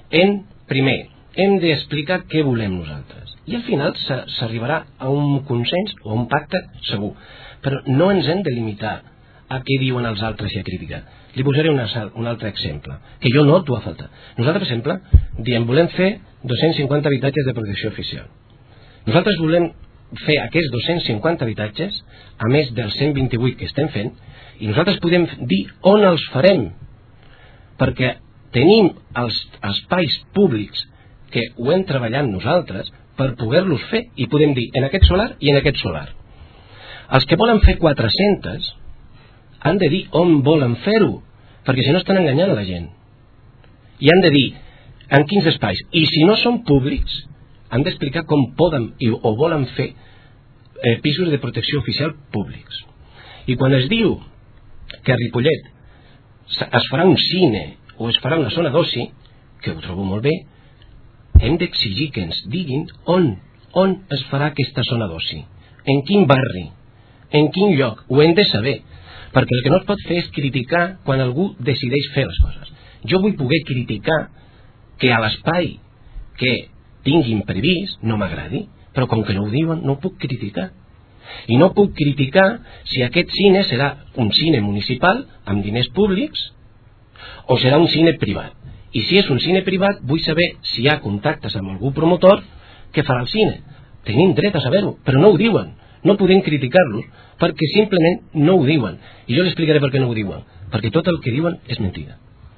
primer hem d'explicar què volem nosaltres, i al final s'arribarà a un consens o a un pacte segur, però no ens hem de limitar a què diuen els altres i a criticar. Li posaré un altre exemple, que jo noto a faltar. Nosaltres, per exemple, diem, volem fer 250 habitatges de protecció oficial. Nosaltres volem fer aquests 250 habitatges, a més dels 128 que estem fent, i nosaltres podem dir on els farem, perquè tenim els espais públics que ho hem treballat nosaltres per poder-los fer, i podem dir en aquest solar i en aquest solar. Els que volen fer 400 han de dir on volen fer-ho, perquè si no estan enganyant a la gent. I han de dir en quins espais. I si no són públics, han d'explicar com poden o volen fer pisos de protecció oficial públics. I quan es diu que a Ripollet es farà un cine o es farà una zona d'oci, que ho trobo molt bé, hem d'exigir que ens diguin on es farà aquesta zona d'oci, en quin barri, en quin lloc, ho hem de saber, perquè el que no es pot fer és criticar quan algú decideix fer les coses. Jo vull poder criticar que a l'espai que tinguin previst no m'agradi, però com que no ho diuen no ho puc criticar. I no puc criticar si aquest cine serà un cine municipal amb diners públics o serà un cine privat. I si és un cine privat vull saber si hi ha contactes amb algú promotor que farà el cine. Tenim dret a saber-ho, però no ho diuen. No podem criticar-los perquè simplement no ho diuen. I jo li explicaré per què no ho diuen. Perquè tot el que diuen és mentida.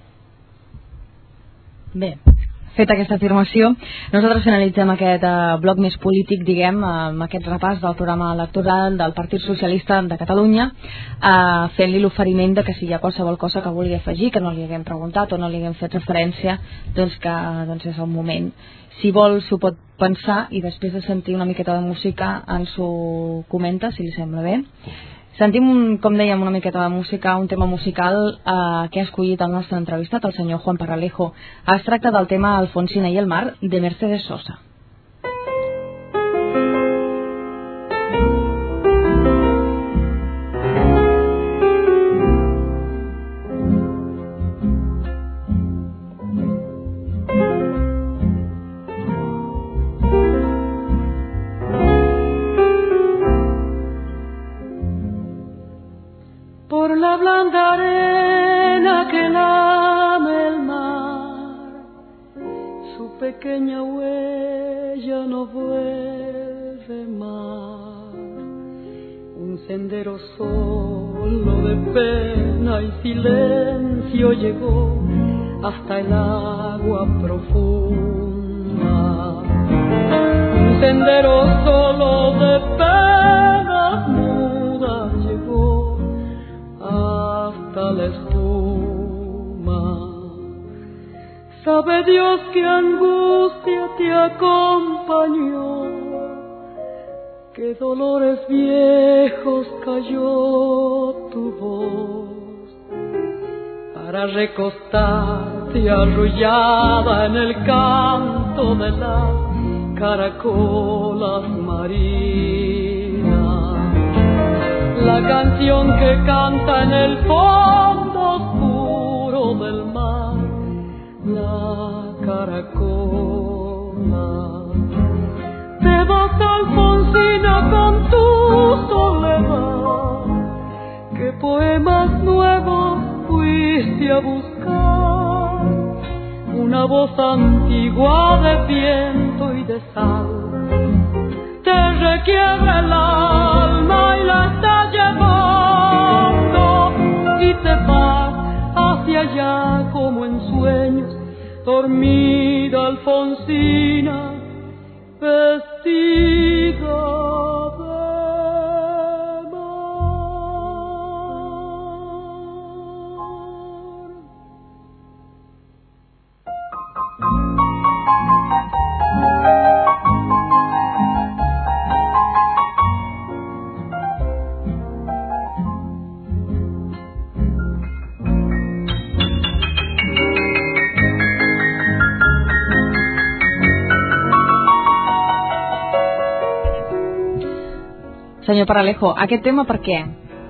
Bé, feta aquesta afirmació, nosaltres finalitzem aquest bloc més polític, diguem, amb aquest repàs del programa electoral del Partit Socialista de Catalunya, fent-li l'oferiment de que si hi ha qualsevol cosa que vulgui afegir, que no li haguem preguntat o no li haguem fet referència, doncs que és el moment. Si vol, s'ho pot pensar i després de sentir una miqueta de música ens ho comenta, si li sembla bé. Sentim, com dèiem, una miqueta de música, un tema musical que ha escollit el nostre entrevistat, el senyor Juan Parralejo. Es tracta del tema Alfonsina i el mar, de Mercedes Sosa. su pequeña huella no vuelve más. Un sendero solo de pena y silencio llegó hasta el agua profunda. Un sendero solo de penas mudas llegó hasta la espuma. Sabe Dios qué angustia te acompañó, qué dolores viejos cayó tu voz, para recostarte arrullada en el canto de las caracolas marinas. La canción que canta en el fondo oscuro del mar, la caracola. Te vas, Alfonsina, con tu soledad. ¿Qué poemas nuevos fuiste a buscar? Una voz antigua de viento y de sal te requiebra el alma y la está llevando, y te vas hacia allá como en sueños, dormida Alfonsina, vestida de Senyor Paralejo, aquest tema per què?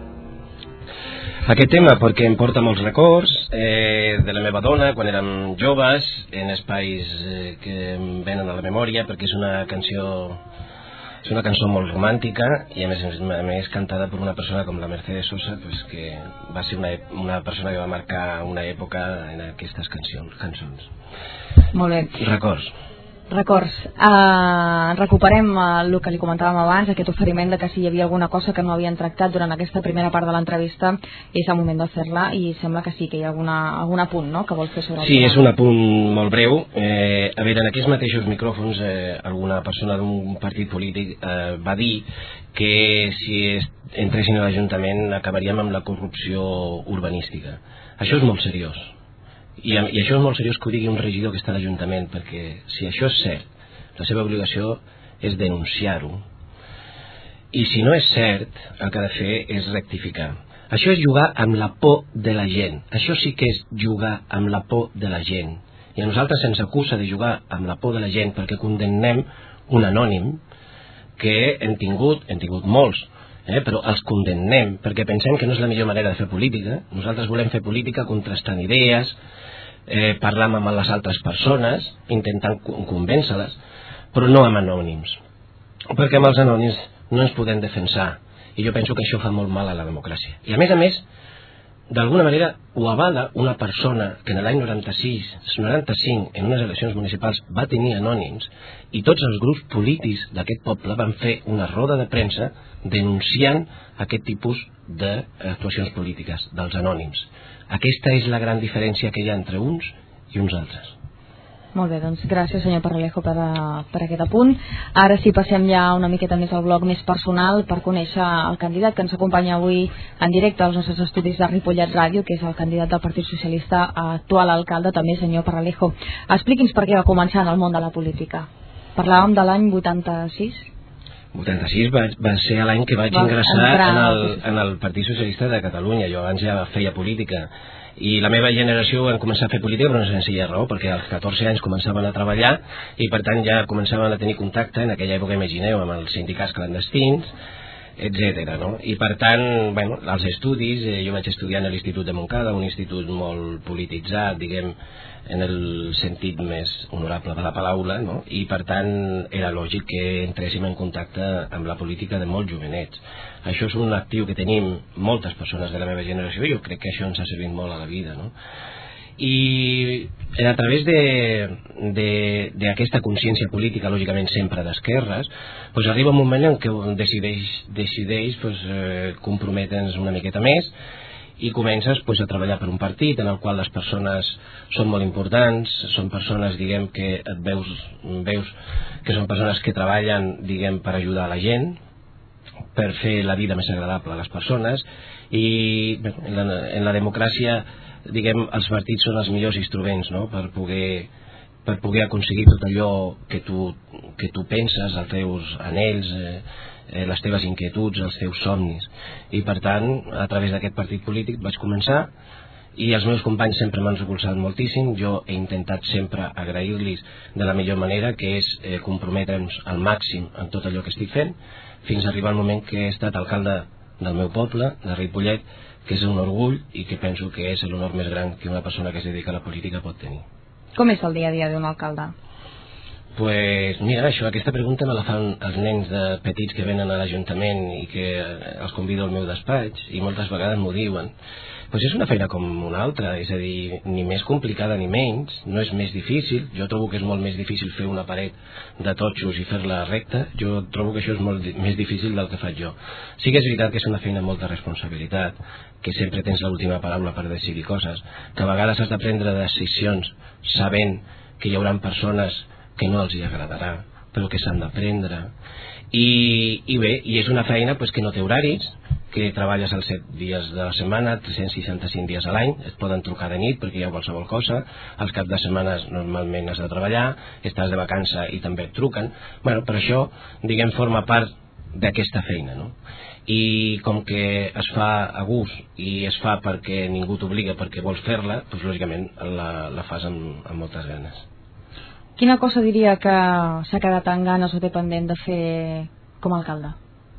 Aquest tema perquè em porta molts records de la meva dona quan érem joves, en espais que em venen a la memòria, perquè és una cançó molt romàntica i a més cantada per una persona com la Mercedes Sosa, pues, que va ser una persona que va marcar una època en aquestes cançons. Molt bé. Records. Recuperem el que li comentàvem abans, aquest oferiment de que si hi havia alguna cosa que no havien tractat durant aquesta primera part de l'entrevista, és el moment de fer-la, i sembla que sí, que hi ha algun apunt, no?, que vol fer sobre el tema. Sí, és un apunt molt breu. A veure, en aquests mateixos micròfons alguna persona d'un partit polític va dir que si entressin a l'Ajuntament acabaríem amb la corrupció urbanística. Això és molt seriós. I això és molt seriós que ho digui un regidor que està a l'Ajuntament, perquè si això és cert, la seva obligació és denunciar-ho, i si no és cert, el que ha de fer és rectificar. Això és jugar amb la por de la gent. Això sí que és jugar amb la por de la gent. I a nosaltres se'ns acusa de jugar amb la por de la gent perquè condemnem un anònim que hem tingut molts, però els condemnem perquè pensem que no és la millor manera de fer política. Nosaltres volem fer política contrastant idees, parlant amb les altres persones, intentant convèncer-les, però no amb anònims, perquè amb els anònims no ens podem defensar, i jo penso que això fa molt mal a la democràcia. I a més, d'alguna manera ho avala una persona que en l'any 95 en unes eleccions municipals va tenir anònims, i tots els grups polítics d'aquest poble van fer una roda de premsa denunciant aquest tipus d'actuacions polítiques dels anònims. Aquesta és la gran diferència que hi ha entre uns i uns altres. Molt bé, doncs gràcies senyor Paralejo per aquest apunt. Ara sí passem ja una miqueta més al bloc més personal per conèixer el candidat que ens acompanya avui en directe als nostres estudis de Ripollet Ràdio, que és el candidat del Partit Socialista, actual alcalde també, senyor Paralejo. Expliqui'ns per què va començar en el món de la política. Parlàvem de l'any 86? 86 va ser l'any que vaig ingressar en el Partit Socialista de Catalunya. Jo abans ja feia política, i la meva generació van començar a fer política per una senzilla raó, perquè als 14 anys començaven a treballar i per tant ja començaven a tenir contacte, en aquella època, imagineu, amb els sindicats clandestins, etc. No? I per tant, bueno, els estudis, jo vaig estudiar a l'Institut de Montcada, un institut molt polititzat, diguem, en el sentit més honorable de la paraula, no? I per tant era lògic que entréssim en contacte amb la política de molts jovenets. Això és un actiu que tenim moltes persones de la meva generació, i jo crec que això ens ha servit molt a la vida, no? i a través d'aquesta consciència política, lògicament sempre d'esquerres, doncs arriba un moment en què decideix comprometre's una miqueta més i comences a treballar per un partit en el qual les persones són molt importants, són persones, diguem, que et veus que són persones que treballen, diguem, per ajudar a la gent, per fer la vida més agradable a les persones, i en la democràcia, diguem, els partits són els millors instruments, no?, per poder aconseguir tot allò que tu penses, els teus anells, les teves inquietuds, els teus somnis. I per tant, a través d'aquest partit polític vaig començar, i els meus companys sempre m'han recolzat moltíssim. Jo he intentat sempre agrair-los de la millor manera, que és comprometre'ns al màxim en tot allò que estic fent, fins a arribar al moment que he estat alcalde del meu poble, de Ripollet, que és un orgull i que penso que és l'honor més gran que una persona que es dedica a la política pot tenir. Com és el dia a dia d'un alcalde? Pues mira, aquesta pregunta me la fan els nens petits que venen a l'Ajuntament i que els convido al meu despatx, i moltes vegades m'ho diuen. Pues és una feina com una altra, és a dir, ni més complicada ni menys, no és més difícil. Jo trobo que és molt més difícil fer una paret de totxos i fer-la recta. Jo trobo que això és molt més difícil del que faig jo. Sí que és veritat que és una feina amb molta responsabilitat, que sempre tens l'última paraula per decidir coses, que a vegades has de prendre decisions sabent que hi haurà persones que no els hi agradarà, però que s'han de prendre. I bé, és una feina que no té horaris, que treballes els 7 dies de la setmana, 365 dies a l'any, et poden trucar de nit perquè hi ha qualsevol cosa, els caps de setmana normalment has de treballar, estàs de vacança i també et truquen. Bueno, per això, diguem, forma part d'aquesta feina, no? I com que es fa a gust i es fa perquè ningú t'obliga, perquè vols fer-la, doncs lògicament la fas amb moltes ganes. Quina cosa diria que s'ha quedat en ganes o té pendent de fer com a alcalde?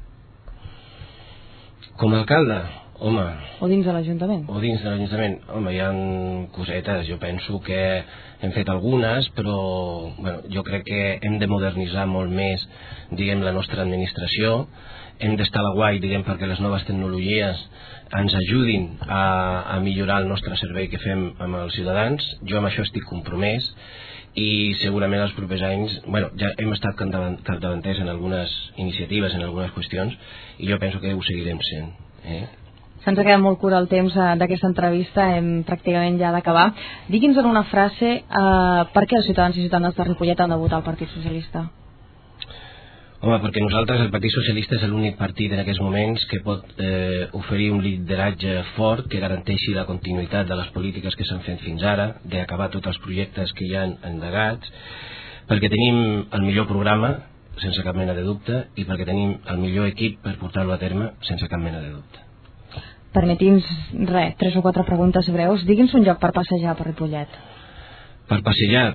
Com a alcalde? Home... O dins de l'Ajuntament? O dins de l'Ajuntament. Home, hi ha cosetes. Jo penso que hem fet algunes, però jo crec que hem de modernitzar molt més, diguem, la nostra administració. Hem d'estar a la guai, diguem, perquè les noves tecnologies ens ajudin a millorar el nostre servei que fem amb els ciutadans. Jo amb això estic compromès, i segurament els propers anys ja hem estat capdavanters en algunes iniciatives, en algunes qüestions, i jo penso que ho seguirem sent. Se'ns ha quedat molt curt el temps d'aquesta entrevista, hem pràcticament ja d'acabar. Digui'ns en una frase per què els ciutadans i ciutadanes de Ripollet han de votar el Partit Socialista. Home, perquè nosaltres, el Partit Socialista, és l'únic partit en aquests moments que pot oferir un lideratge fort que garanteixi la continuïtat de les polítiques que s'han fet fins ara, d'acabar tots els projectes que hi ha endegats, perquè tenim el millor programa, sense cap mena de dubte, i perquè tenim el millor equip per portar-lo a terme, sense cap mena de dubte. Permeti'ns, 3 o 4 preguntes breus. Digui'ns un lloc per passejar per Ripollet. Per passejar,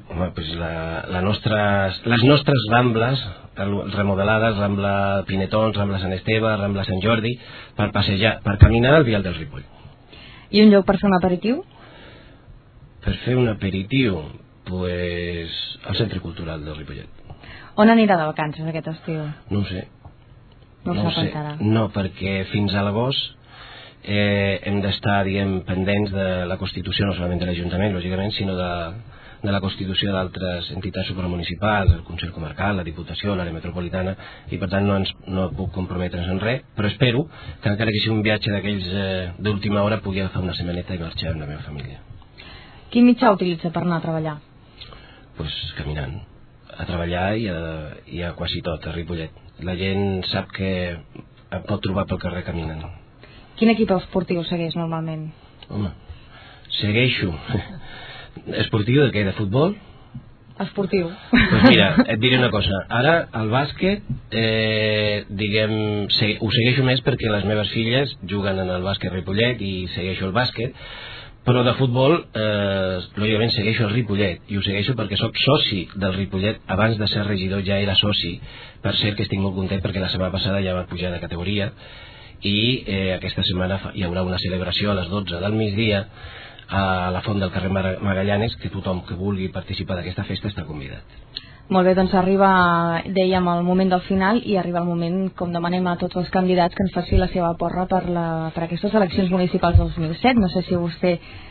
les nostres rambles remodelades, Rambla Pinetons, Rambla Sant Esteve, Rambla Sant Jordi, per passejar, per caminar al Vial del Ripoll. I un lloc per fer un aperitiu? Per fer un aperitiu, pues al Centre Cultural del Ripollet. On anirà de vacances aquest estiu? No ho sé. No ho sap encara. No, perquè fins a l'agost hem d'estar, diguem, pendents de la Constitució, no solament de l'Ajuntament, lògicament, sinó de la Constitució d'altres entitats supramunicipals, el Consell Comarcal, la Diputació, l'àrea metropolitana, i per tant no puc comprometre's en res, però espero que encara que sigui un viatge d'aquells d'última hora pugui agafar una setmaneta i marxar amb la meva família. Quin mitjà utilitza per anar a treballar? Pues caminant, a treballar i a quasi tot, a Ripollet. La gent sap que em pot trobar pel carrer caminant. Quin equip esportiu segueix normalment? Home, segueixo. Esportiu de què? De futbol? Esportiu. Doncs mira, et diré una cosa. Ara, el bàsquet, diguem, ho segueixo més perquè les meves filles juguen en el bàsquet Ripollet i segueixo el bàsquet, però de futbol, lògicament segueixo el Ripollet, i ho segueixo perquè sóc soci del Ripollet. Abans de ser regidor ja era soci. Per cert que estic molt content perquè la setmana passada ja va pujar de categoria, i aquesta setmana hi haurà una celebració a les 12 del migdia a la font del carrer Magallanes, que tothom que vulgui participar d'aquesta festa està convidat. Molt bé, doncs arriba, dèiem, el moment del final, i arriba el moment, com demanem a tots els candidats, que ens faci la seva porra per aquestes eleccions municipals del 2007. No sé si vostè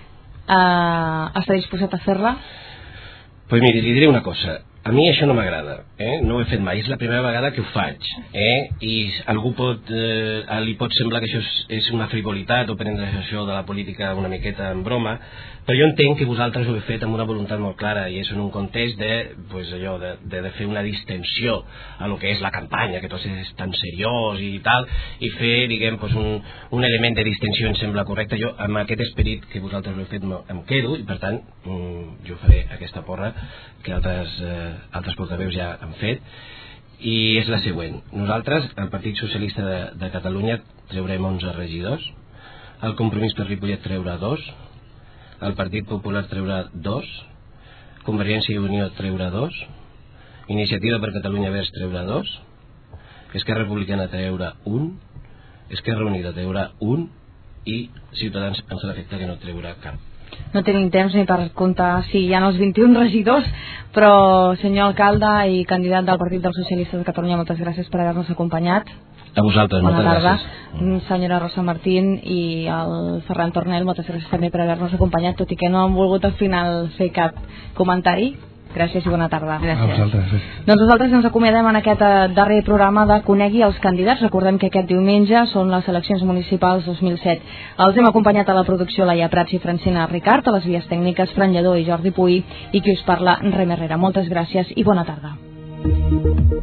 està disposat a fer-la? Pues miri, li diré una cosa. A mi això no m'agrada, no ho he fet mai, és la primera vegada que ho faig, i algú li pot semblar que això és una frivolitat o prendre això de la política una miqueta en broma, però jo entenc que vosaltres ho heu fet amb una voluntat molt clara i és en un context de fer una distensió a lo que és la campanya, que tot és tan seriós i tal, i fer, diguem, un element de distensió em sembla correcte. Jo amb aquest esperit que vosaltres ho heu fet em quedo i per tant jo faré aquesta porra que altres portaveus ja han fet, i és la següent. Nosaltres, el Partit Socialista de Catalunya, treurem 11 regidors, el Compromís per Ripollet treurà 2, el Partit Popular treurà 2, Convergència i Unió treurà 2, Iniciativa per Catalunya Verds treurà 2, Esquerra Republicana treurà 1, Esquerra Unida treurà 1 i Ciutadans ens l'afecta que no treurà cap. No tenim temps ni per comptar si hi ha els 21 regidors, però senyor alcalde i candidat del Partit dels Socialistes de Catalunya, moltes gràcies per haver-nos acompanyat. A vosaltres, moltes gràcies. Senyora Rosa Martín i el Ferran Tornel, moltes gràcies també per haver-nos acompanyat, tot i que no han volgut al final fer cap comentari. Gràcies i bona tarda. Gràcies. Doncs nosaltres ens acomiadem en aquest darrer programa de Conegui els candidats. Recordem que aquest diumenge són les eleccions municipals 2007. Els hem acompanyat a la producció Laia Prats i Francina Ricard, a les vies tècniques Fran Lledó i Jordi Puy, i qui us parla, Rem Herrera. Moltes gràcies i bona tarda.